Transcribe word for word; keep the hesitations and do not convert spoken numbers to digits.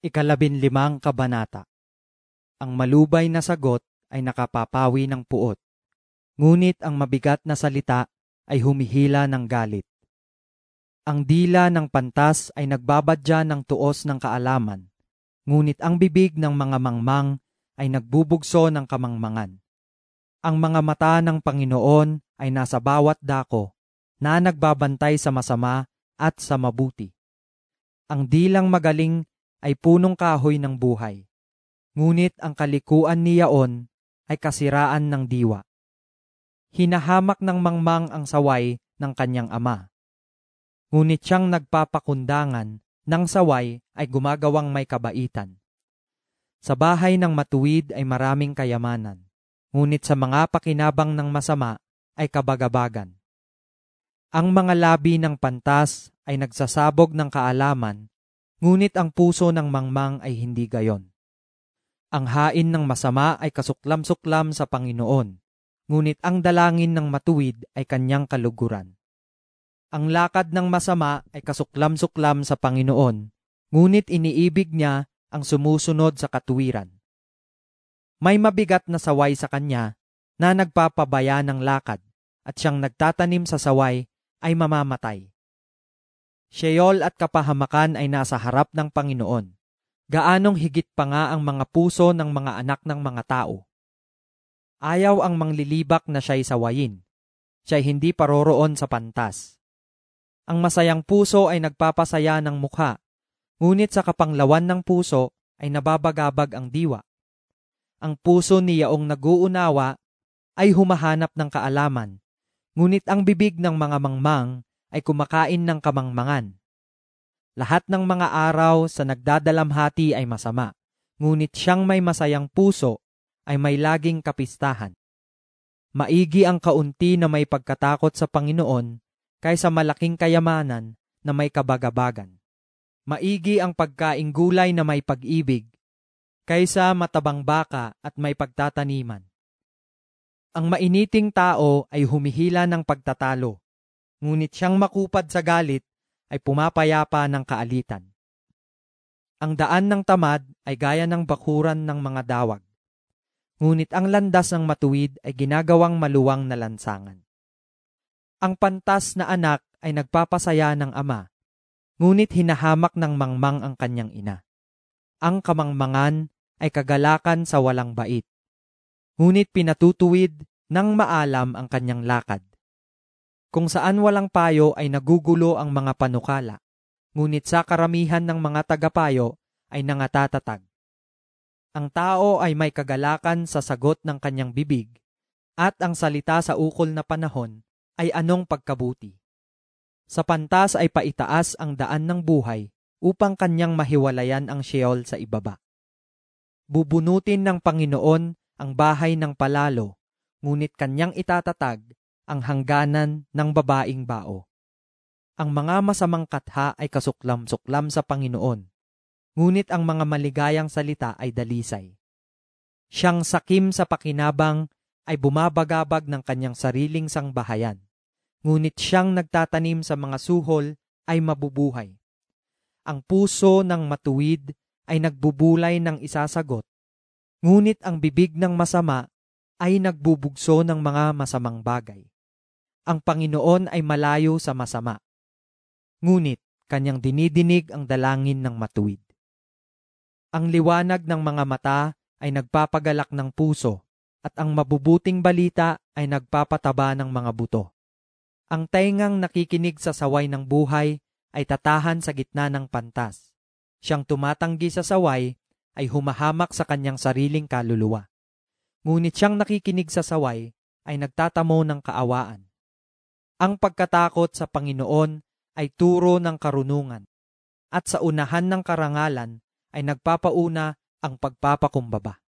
Ikalabinlimang kabanata. Ang malubay na sagot ay nakapapawi ng puot, ngunit ang mabigat na salita ay humihila ng galit. Ang dila ng pantas ay nagbabadya ng tuos ng kaalaman, ngunit ang bibig ng mga mangmang ay nagbubugso ng kamangmangan. Ang mga mata ng Panginoon ay nasa bawat dako na nagbabantay sa masama at sa mabuti. Ang dilang magaling ay punong kahoy ng buhay, ngunit ang kalikuan niyaon ay kasiraan ng diwa. Hinahamak ng mangmang ang saway ng kanyang ama, ngunit siyang nagpapakundangan ng saway ay gumagawang may kabaitan. Sa bahay ng matuwid ay maraming kayamanan, ngunit sa mga pakinabang ng masama ay kabagabagan. Ang mga labi ng pantas ay nagsasabog ng kaalaman, ngunit ang puso ng mangmang ay hindi gayon. Ang hain ng masama ay kasuklam-suklam sa Panginoon, ngunit ang dalangin ng matuwid ay kanyang kaluguran. Ang lakad ng masama ay kasuklam-suklam sa Panginoon, ngunit iniibig niya ang sumusunod sa katuwiran. May mabigat na saway sa kanya na nagpapabaya ng lakad, at siyang nagtatanim sa saway ay mamamatay. Sheol at kapahamakan ay nasa harap ng Panginoon. Gaanong higit pa nga ang mga puso ng mga anak ng mga tao. Ayaw ang manglilibak na siya'y sawayin. Siya'y hindi paroroon sa pantas. Ang masayang puso ay nagpapasaya ng mukha, ngunit sa kapanglawan ng puso ay nababagabag ang diwa. Ang puso niyaong nag-uunawa ay humahanap ng kaalaman, ngunit ang bibig ng mga mangmang ay kumakain ng kamangmangan. Lahat ng mga araw sa nagdadalamhati ay masama, ngunit siyang may masayang puso ay may laging kapistahan. Maigi ang kaunti na may pagkatakot sa Panginoon kaysa malaking kayamanan na may kabagabagan. Maigi ang pagkaing gulay na may pag-ibig kaysa matabang baka at may pagtataniman. Ang mainiting tao ay humihila ng pagtatalo, ngunit siyang makupad sa galit ay pumapayapa ng kaalitan. Ang daan ng tamad ay gaya ng bakuran ng mga dawag, ngunit ang landas ng matuwid ay ginagawang maluwang na lansangan. Ang pantas na anak ay nagpapasaya ng ama, ngunit hinahamak ng mangmang ang kanyang ina. Ang kamangmangan ay kagalakan sa walang bait, ngunit pinatutuwid ng maalam ang kanyang lakad. Kung saan walang payo ay nagugulo ang mga panukala, ngunit sa karamihan ng mga tagapayo ay nangatatag. Ang tao ay may kagalakan sa sagot ng kanyang bibig, at ang salita sa ukol na panahon ay anong pagkabuti. Sa pantas ay paitaas ang daan ng buhay upang kanyang mahiwalayan ang Sheol sa ibaba. Bubunutin ng Panginoon ang bahay ng palalo, ngunit kanyang itatatag ang hangganan ng babaing bao. Ang mga masamang katha ay kasuklam-suklam sa Panginoon, ngunit ang mga maligayang salita ay dalisay. Siyang sakim sa pakinabang ay bumabagabag ng kanyang sariling sangbahayan, ngunit siyang nagtatanim sa mga suhol ay mabubuhay. Ang puso ng matuwid ay nagbubulay ng isasagot, ngunit ang bibig ng masama ay nagbubugso ng mga masamang bagay. Ang Panginoon ay malayo sa masama, ngunit kanyang dinidinig ang dalangin ng matuwid. Ang liwanag ng mga mata ay nagpapagalak ng puso, at ang mabubuting balita ay nagpapataba ng mga buto. Ang taingang nakikinig sa saway ng buhay ay tatahan sa gitna ng pantas. Siyang tumatanggi sa saway ay humahamak sa kanyang sariling kaluluwa. Ngunit siyang nakikinig sa saway ay nagtatamo ng kaawaan. Ang pagkatakot sa Panginoon ay turo ng karunungan, at sa unahan ng karangalan ay nagpapauna ang pagpapakumbaba.